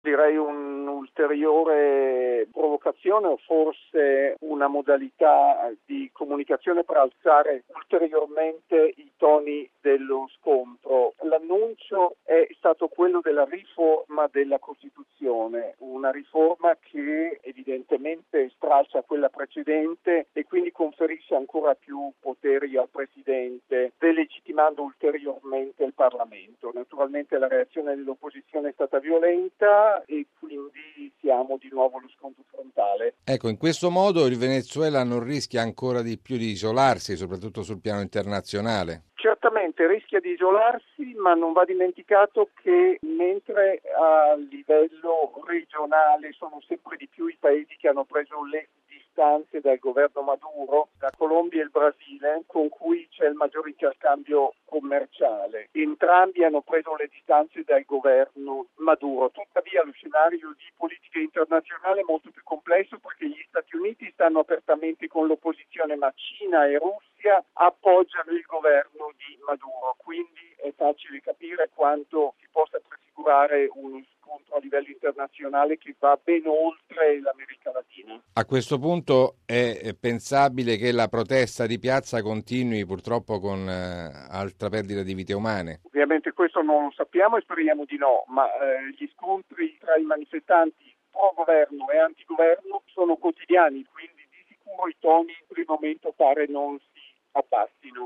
direi un'ulteriore provocazione o forse una modalità di comunicazione per alzare ulteriormente i toni dello scontro. L'annuncio è stato quello della riforma della Costituzione, una riforma che evidentemente stralcia quella precedente e quindi conferisce ancora più poteri al Presidente, delegittimando ulteriormente il Parlamento. Naturalmente la reazione dell'opposizione è stata violenta e quindi siamo di nuovo allo scontro frontale. Ecco, in questo modo il Venezuela non rischia ancora di più di isolarsi, soprattutto sul piano internazionale? Certamente rischia di isolarsi, ma non va dimenticato che mentre a livello regionale sono sempre di più i paesi che hanno preso le distanze dal governo Maduro, la Colombia e il Brasile, con cui c'è il maggiore interscambio commerciale. Entrambi hanno preso le distanze dal governo Maduro. Tuttavia lo scenario di politica internazionale è molto più complesso perché gli Stati Uniti stanno apertamente con l'opposizione, ma Cina e Russia appoggiano il governo di Maduro. Quindi è facile capire quanto si possa prefigurare uno scontro a livello internazionale che va ben oltre l'America Latina. A questo punto è pensabile che la protesta di piazza continui, purtroppo con altra perdita di vite umane? Ovviamente questo non lo sappiamo e speriamo di no, ma gli scontri tra i manifestanti pro-governo e anti-governo sono quotidiani, quindi di sicuro i toni per il momento pare non si abbassino.